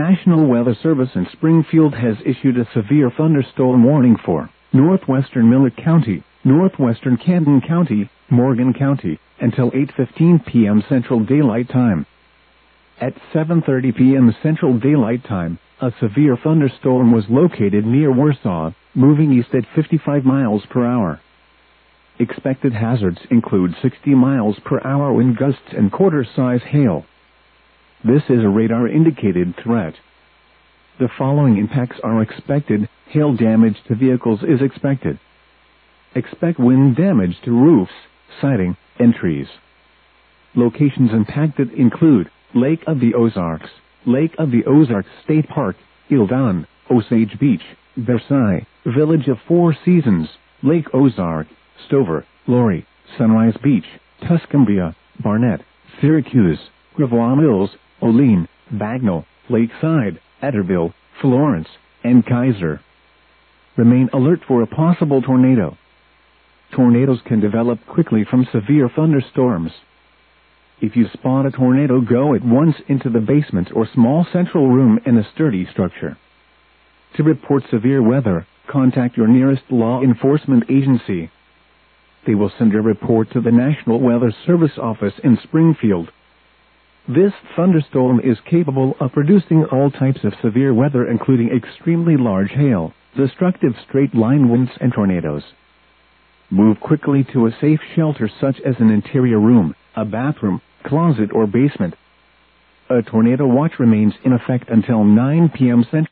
National Weather Service in Springfield has issued a severe thunderstorm warning for northwestern Millard County, northwestern Camden County, Morgan County, until 8:15 p.m. Central Daylight Time. At 7:30 p.m. Central Daylight Time, a severe thunderstorm was located near Warsaw, moving east at 55 miles per hour. Expected hazards include 60 miles per hour wind gusts and quarter-size hail. This is a radar-indicated threat. The following impacts are expected. Hail damage to vehicles is expected. Expect wind damage to roofs, siding, and trees. Locations impacted include Lake of the Ozarks, Lake of the Ozarks State Park, Ildon, Osage Beach, Versailles, Village of Four Seasons, Lake Ozark, Stover, Laurie, Sunrise Beach, Tuscumbia, Barnett, Syracuse, Gravois Mills, Olean, Bagnall, Lakeside, Etterville, Florence, and Kaiser. Remain alert for a possible tornado. Tornadoes can develop quickly from severe thunderstorms. If you spot a tornado, go at once into the basement or small central room in a sturdy structure. To report severe weather, contact your nearest law enforcement agency. They will send a report to the National Weather Service office in Springfield. This thunderstorm is capable of producing all types of severe weather, including extremely large hail, destructive straight-line winds, and tornadoes. Move quickly to a safe shelter such as an interior room, a bathroom, closet, or basement. A tornado watch remains in effect until 9 p.m. Central.